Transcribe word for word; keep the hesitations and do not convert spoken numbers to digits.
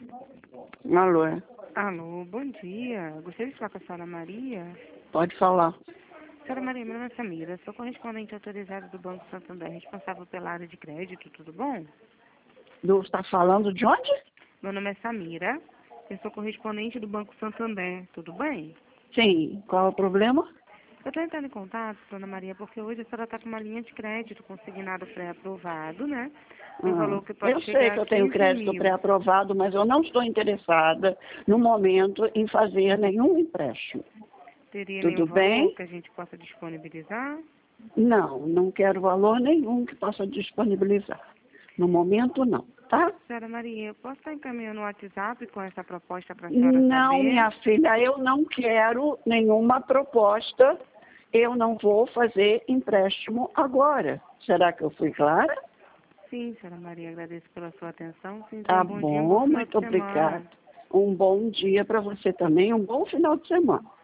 Alô, é? Alô, bom dia. Gostaria de falar com a senhora Maria. Pode falar. Senhora Maria, meu nome é Samira. Sou correspondente autorizada do Banco Santander, responsável pela área de crédito, tudo bom? Do, está falando de onde? Meu nome é Samira. Eu sou correspondente do Banco Santander, tudo bem? Sim. Qual é o problema? Eu estou entrando em contato, dona Maria, porque hoje a senhora está com uma linha de crédito consignado pré-aprovado, né? Um Ah, valor que pode eu sei chegar que a eu tenho quinze crédito mil. pré-aprovado, mas eu não estou interessada, no momento, em fazer nenhum empréstimo. Teria nenhum Tudo valor bem? que a gente possa disponibilizar? Não, não quero valor nenhum que possa disponibilizar. No momento, não, tá? Senhora Maria, eu posso estar encaminhando o WhatsApp com essa proposta para a senhora Não, saber? minha filha, eu não quero nenhuma proposta. Eu não vou fazer empréstimo agora. Será que eu fui clara? Sim, senhora Maria, agradeço pela sua atenção. Sim, tenha Tá um bom dia, um bom bom, final de muito semana. obrigada. Um bom dia para você também, um bom final de semana.